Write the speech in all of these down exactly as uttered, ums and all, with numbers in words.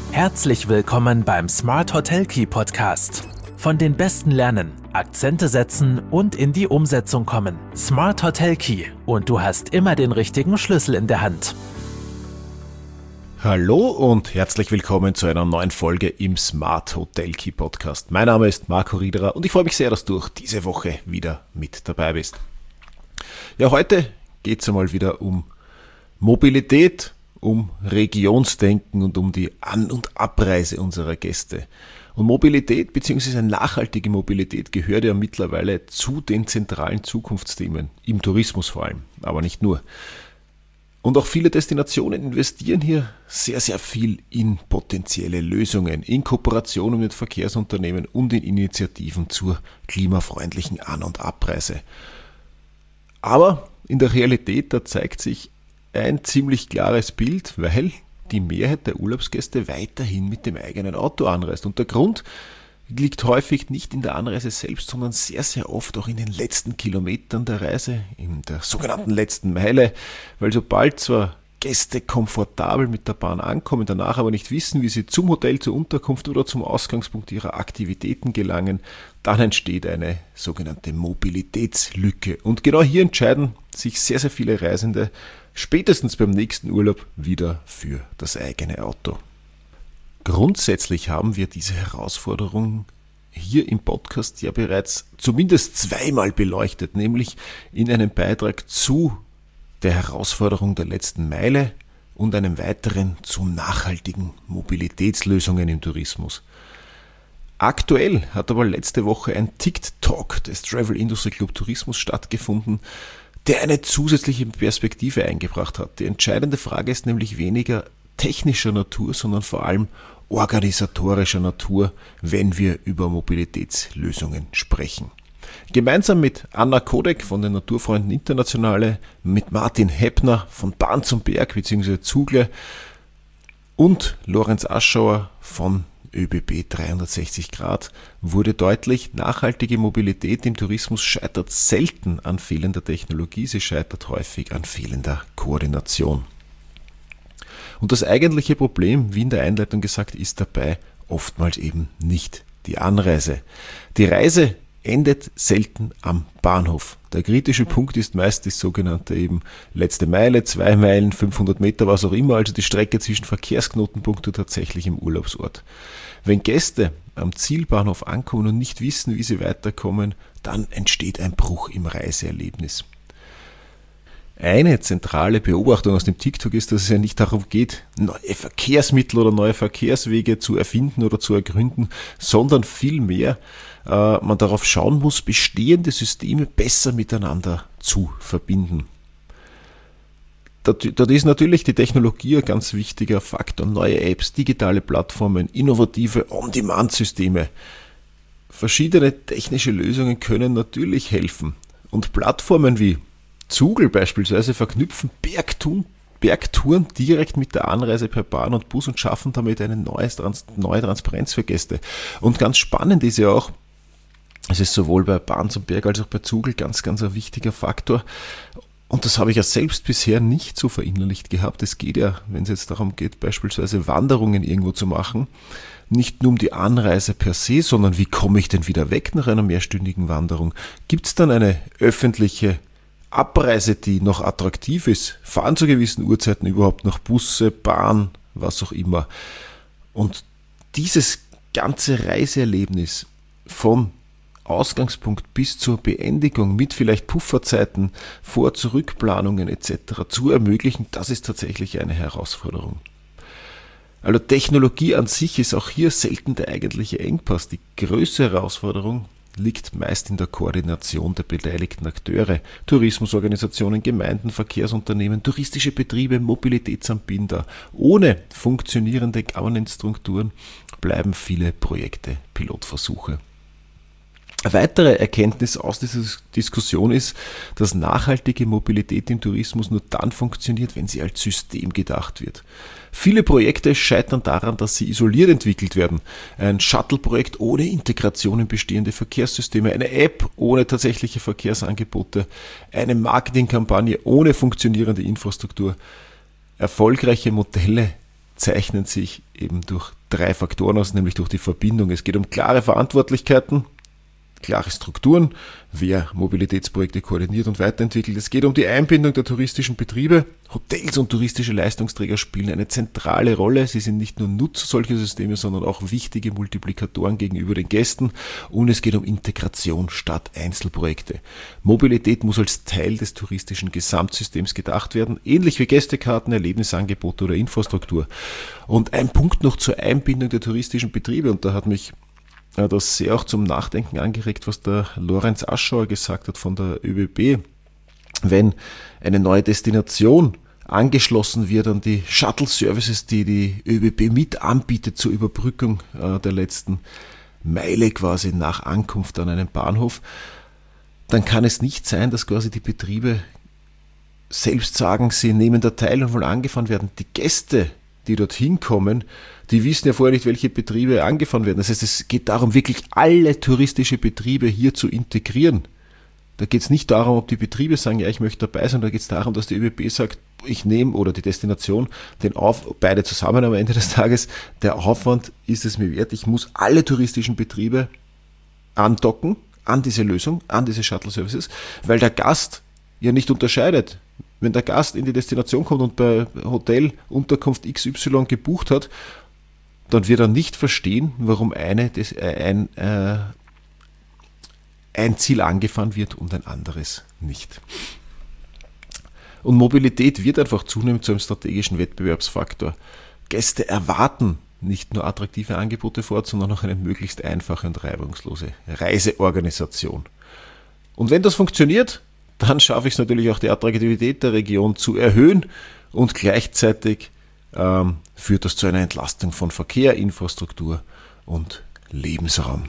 Herzlich willkommen beim Smart Hotel Key Podcast. Von den Besten lernen, Akzente setzen und in die Umsetzung kommen. Smart Hotel Key und du hast immer den richtigen Schlüssel in der Hand. Hallo und herzlich willkommen zu einer neuen Folge im Smart Hotel Key Podcast. Mein Name ist Marco Riederer und ich freue mich sehr, dass du auch diese Woche wieder mit dabei bist. Ja, heute geht es einmal wieder um Mobilität, um Regionsdenken und um die An- und Abreise unserer Gäste. Und Mobilität bzw. nachhaltige Mobilität gehört ja mittlerweile zu den zentralen Zukunftsthemen, im Tourismus vor allem, aber nicht nur. Und auch viele Destinationen investieren hier sehr, sehr viel in potenzielle Lösungen, in Kooperationen mit Verkehrsunternehmen und in Initiativen zur klimafreundlichen An- und Abreise. Aber in der Realität, da zeigt sich ein ziemlich klares Bild, weil die Mehrheit der Urlaubsgäste weiterhin mit dem eigenen Auto anreist. Und der Grund liegt häufig nicht in der Anreise selbst, sondern sehr, sehr oft auch in den letzten Kilometern der Reise, in der sogenannten letzten Meile, weil sobald zwar Gäste komfortabel mit der Bahn ankommen, danach aber nicht wissen, wie sie zum Hotel, zur Unterkunft oder zum Ausgangspunkt ihrer Aktivitäten gelangen, dann entsteht eine sogenannte Mobilitätslücke. Und genau hier entscheiden sich sehr, sehr viele Reisende spätestens beim nächsten Urlaub wieder für das eigene Auto. Grundsätzlich haben wir diese Herausforderung hier im Podcast ja bereits zumindest zweimal beleuchtet, nämlich in einem Beitrag zu der Herausforderung der letzten Meile und einem weiteren zu nachhaltigen Mobilitätslösungen im Tourismus. Aktuell hat aber letzte Woche ein TikTok des Travel Industry Club Tourismus stattgefunden, der eine zusätzliche Perspektive eingebracht hat. Die entscheidende Frage ist nämlich weniger technischer Natur, sondern vor allem organisatorischer Natur, wenn wir über Mobilitätslösungen sprechen. Gemeinsam mit Anna Kodek von den Naturfreunden Internationale, mit Martin Heppner von Bahn zum Berg bzw. Zugle und Lorenz Aschauer von ÖBB dreihundertsechzig Grad wurde deutlich, nachhaltige Mobilität im Tourismus scheitert selten an fehlender Technologie, sie scheitert häufig an fehlender Koordination. Und das eigentliche Problem, wie in der Einleitung gesagt, ist dabei oftmals eben nicht die Anreise. Die Reise endet selten am Bahnhof. Der kritische Punkt ist meist die sogenannte eben letzte Meile, zwei Meilen, fünfhundert Meter, was auch immer, also die Strecke zwischen Verkehrsknotenpunkt und tatsächlichem Urlaubsort. Wenn Gäste am Zielbahnhof ankommen und nicht wissen, wie sie weiterkommen, dann entsteht ein Bruch im Reiseerlebnis. Eine zentrale Beobachtung aus dem TikTok ist, dass es ja nicht darum geht, neue Verkehrsmittel oder neue Verkehrswege zu erfinden oder zu ergründen, sondern vielmehr äh, man darauf schauen muss, bestehende Systeme besser miteinander zu verbinden. Dort ist natürlich die Technologie ein ganz wichtiger Faktor. Neue Apps, digitale Plattformen, innovative On-Demand-Systeme. Verschiedene technische Lösungen können natürlich helfen. Und Plattformen wie Zugle beispielsweise verknüpfen Bergtouren, Bergtouren direkt mit der Anreise per Bahn und Bus und schaffen damit eine neue, neue Transparenz für Gäste. Und ganz spannend ist ja auch, es ist sowohl bei Bahn zum Berg als auch bei Zugle ganz, ganz ein wichtiger Faktor. Und das habe ich ja selbst bisher nicht so verinnerlicht gehabt. Es geht ja, wenn es jetzt darum geht, beispielsweise Wanderungen irgendwo zu machen, nicht nur um die Anreise per se, sondern wie komme ich denn wieder weg nach einer mehrstündigen Wanderung? Gibt es dann eine öffentliche Abreise, die noch attraktiv ist? Fahren zu gewissen Uhrzeiten überhaupt noch Busse, Bahn, was auch immer? Und dieses ganze Reiseerlebnis von Ausgangspunkt bis zur Beendigung mit vielleicht Pufferzeiten, Vor-Zurück-Planungen et cetera zu ermöglichen, das ist tatsächlich eine Herausforderung. Also Technologie an sich ist auch hier selten der eigentliche Engpass. Die größte Herausforderung liegt meist in der Koordination der beteiligten Akteure, Tourismusorganisationen, Gemeinden, Verkehrsunternehmen, touristische Betriebe, Mobilitätsanbieter. Ohne funktionierende Governance-Strukturen bleiben viele Projekte Pilotversuche. Eine weitere Erkenntnis aus dieser Diskussion ist, dass nachhaltige Mobilität im Tourismus nur dann funktioniert, wenn sie als System gedacht wird. Viele Projekte scheitern daran, dass sie isoliert entwickelt werden. Ein Shuttle-Projekt ohne Integration in bestehende Verkehrssysteme, eine App ohne tatsächliche Verkehrsangebote, eine Marketingkampagne ohne funktionierende Infrastruktur. Erfolgreiche Modelle zeichnen sich eben durch drei Faktoren aus, nämlich durch die Verbindung. Es geht um klare Verantwortlichkeiten, klare Strukturen, wer Mobilitätsprojekte koordiniert und weiterentwickelt. Es geht um die Einbindung der touristischen Betriebe. Hotels und touristische Leistungsträger spielen eine zentrale Rolle. Sie sind nicht nur Nutzer solcher Systeme, sondern auch wichtige Multiplikatoren gegenüber den Gästen. Und es geht um Integration statt Einzelprojekte. Mobilität muss als Teil des touristischen Gesamtsystems gedacht werden, ähnlich wie Gästekarten, Erlebnisangebote oder Infrastruktur. Und ein Punkt noch zur Einbindung der touristischen Betriebe, und da hat mich das sehr auch zum Nachdenken angeregt, was der Lorenz Aschauer gesagt hat von der ÖBB. Wenn eine neue Destination angeschlossen wird an die Shuttle-Services, die die ÖBB mit anbietet zur Überbrückung der letzten Meile quasi nach Ankunft an einem Bahnhof, dann kann es nicht sein, dass quasi die Betriebe selbst sagen, sie nehmen da teil und wollen angefahren werden. Die Gäste, die dorthin kommen, die wissen ja vorher nicht, welche Betriebe angefahren werden. Das heißt, es geht darum, wirklich alle touristische Betriebe hier zu integrieren. Da geht es nicht darum, ob die Betriebe sagen, ja, ich möchte dabei sein, da geht es darum, dass die ÖBB sagt, ich nehme, oder die Destination, den Auf, beide zusammen am Ende des Tages, der Aufwand ist es mir wert, ich muss alle touristischen Betriebe andocken an diese Lösung, an diese Shuttle-Services, weil der Gast ja nicht unterscheidet. Wenn der Gast in die Destination kommt und bei Hotel Unterkunft X Y gebucht hat, dann wird er nicht verstehen, warum eine, das, ein, äh, ein Ziel angefahren wird und ein anderes nicht. Und Mobilität wird einfach zunehmend zu einem strategischen Wettbewerbsfaktor. Gäste erwarten nicht nur attraktive Angebote vor Ort, sondern auch eine möglichst einfache und reibungslose Reiseorganisation. Und wenn das funktioniert, dann schaffe ich es natürlich auch, die Attraktivität der Region zu erhöhen, und gleichzeitig ähm, führt das zu einer Entlastung von Verkehr, Infrastruktur und Lebensraum.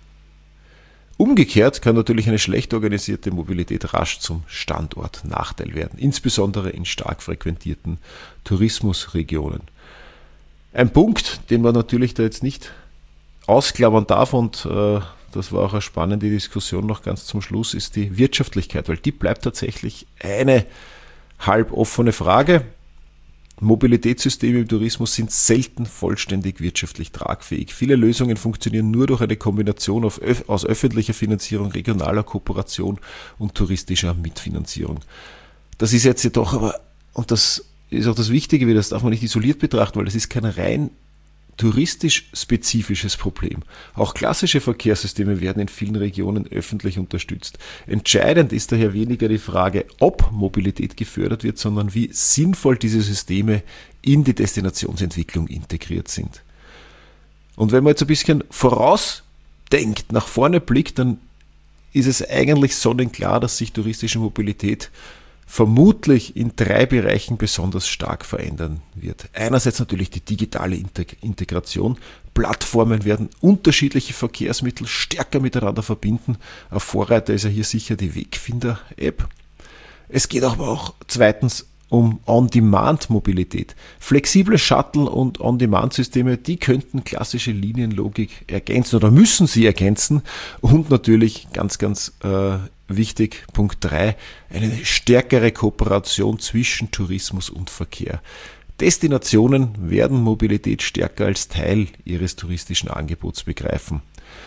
Umgekehrt kann natürlich eine schlecht organisierte Mobilität rasch zum Standortnachteil werden, insbesondere in stark frequentierten Tourismusregionen. Ein Punkt, den man natürlich da jetzt nicht ausklammern darf, und äh, das war auch eine spannende Diskussion noch ganz zum Schluss, ist die Wirtschaftlichkeit, weil die bleibt tatsächlich eine halb offene Frage. Mobilitätssysteme im Tourismus sind selten vollständig wirtschaftlich tragfähig. Viele Lösungen funktionieren nur durch eine Kombination aus öffentlicher Finanzierung, regionaler Kooperation und touristischer Mitfinanzierung. Das ist jetzt jedoch aber, und das ist auch das Wichtige, das darf man nicht isoliert betrachten, weil das ist kein rein touristisch spezifisches Problem. Auch klassische Verkehrssysteme werden in vielen Regionen öffentlich unterstützt. Entscheidend ist daher weniger die Frage, ob Mobilität gefördert wird, sondern wie sinnvoll diese Systeme in die Destinationsentwicklung integriert sind. Und wenn man jetzt ein bisschen vorausdenkt, nach vorne blickt, dann ist es eigentlich sonnenklar, dass sich touristische Mobilität vermutlich in drei Bereichen besonders stark verändern wird. Einerseits natürlich die digitale Integration. Plattformen werden unterschiedliche Verkehrsmittel stärker miteinander verbinden. Ein Vorreiter ist ja hier sicher die Wegfinder-App. Es geht aber auch zweitens um On-Demand-Mobilität. Flexible Shuttle- und On-Demand-Systeme, die könnten klassische Linienlogik ergänzen oder müssen sie ergänzen. Und natürlich ganz, ganz äh, wichtig, Punkt drei, eine stärkere Kooperation zwischen Tourismus und Verkehr. Destinationen werden Mobilität stärker als Teil ihres touristischen Angebots begreifen.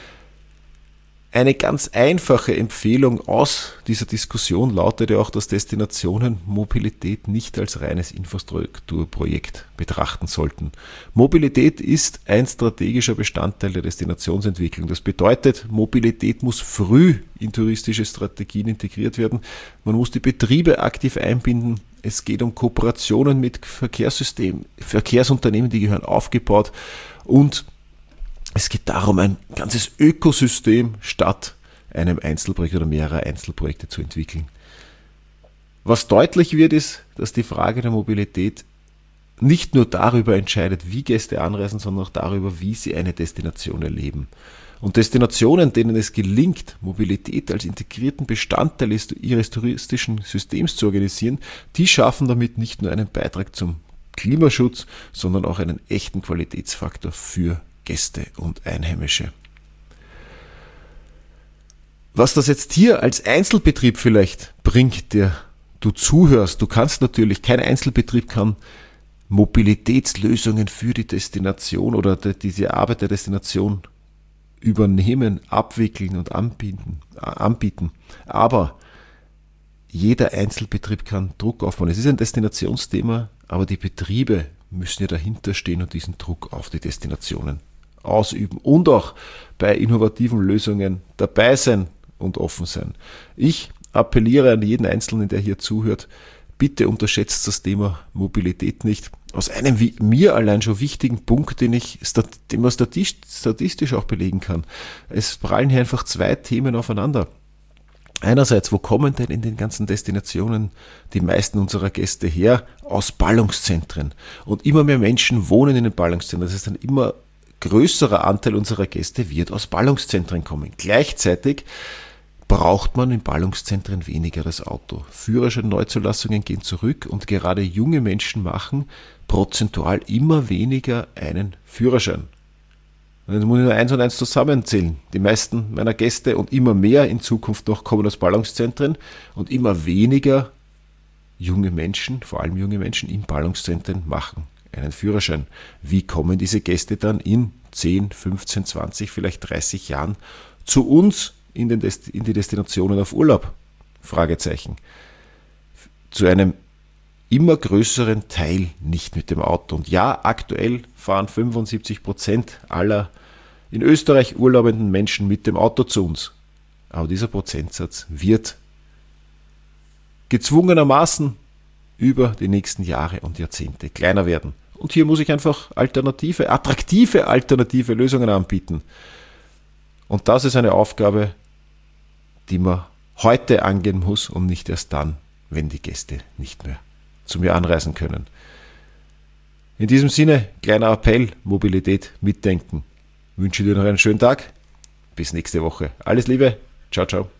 Eine ganz einfache Empfehlung aus dieser Diskussion lautet ja auch, dass Destinationen Mobilität nicht als reines Infrastrukturprojekt betrachten sollten. Mobilität ist ein strategischer Bestandteil der Destinationsentwicklung. Das bedeutet, Mobilität muss früh in touristische Strategien integriert werden. Man muss die Betriebe aktiv einbinden. Es geht um Kooperationen mit Verkehrssystemen, Verkehrsunternehmen, die gehören aufgebaut, und es geht darum, ein ganzes Ökosystem statt einem Einzelprojekt oder mehrerer Einzelprojekte zu entwickeln. Was deutlich wird, ist, dass die Frage der Mobilität nicht nur darüber entscheidet, wie Gäste anreisen, sondern auch darüber, wie sie eine Destination erleben. Und Destinationen, denen es gelingt, Mobilität als integrierten Bestandteil ihres touristischen Systems zu organisieren, die schaffen damit nicht nur einen Beitrag zum Klimaschutz, sondern auch einen echten Qualitätsfaktor für Gäste und Einheimische. Was das jetzt hier als Einzelbetrieb vielleicht bringt, der du zuhörst, du kannst natürlich, kein Einzelbetrieb kann Mobilitätslösungen für die Destination oder die, diese Arbeit der Destination übernehmen, abwickeln und anbieten. anbieten. Aber jeder Einzelbetrieb kann Druck aufbauen. Es ist ein Destinationsthema, aber die Betriebe müssen ja dahinter stehen und diesen Druck auf die Destinationen ausüben und auch bei innovativen Lösungen dabei sein und offen sein. Ich appelliere an jeden Einzelnen, der hier zuhört, bitte unterschätzt das Thema Mobilität nicht. Aus einem wie mir allein schon wichtigen Punkt, den ich, den man statistisch auch belegen kann. Es prallen hier einfach zwei Themen aufeinander. Einerseits, wo kommen denn in den ganzen Destinationen die meisten unserer Gäste her? Aus Ballungszentren. Und immer mehr Menschen wohnen in den Ballungszentren. Das heißt, ein immer größerer Anteil unserer Gäste wird aus Ballungszentren kommen. Gleichzeitig braucht man in Ballungszentren weniger das Auto. Führerschein-Neuzulassungen gehen zurück und gerade junge Menschen machen prozentual immer weniger einen Führerschein. Und jetzt muss ich nur eins und eins zusammenzählen. Die meisten meiner Gäste und immer mehr in Zukunft noch kommen aus Ballungszentren und immer weniger junge Menschen, vor allem junge Menschen in Ballungszentren machen einen Führerschein. Wie kommen diese Gäste dann in zehn, fünfzehn, zwanzig, vielleicht dreißig Jahren zu uns in, den Dest- in die Destinationen auf Urlaub? Fragezeichen. Zu einem immer größeren Teil nicht mit dem Auto. Und ja, aktuell fahren fünfundsiebzig Prozent aller in Österreich urlaubenden Menschen mit dem Auto zu uns. Aber dieser Prozentsatz wird gezwungenermaßen über die nächsten Jahre und Jahrzehnte kleiner werden. Und hier muss ich einfach alternative, attraktive alternative Lösungen anbieten. Und das ist eine Aufgabe, die man heute angehen muss und nicht erst dann, wenn die Gäste nicht mehr zu mir anreisen können. In diesem Sinne, kleiner Appell, Mobilität mitdenken. Ich wünsche dir noch einen schönen Tag. Bis nächste Woche. Alles Liebe. Ciao, ciao.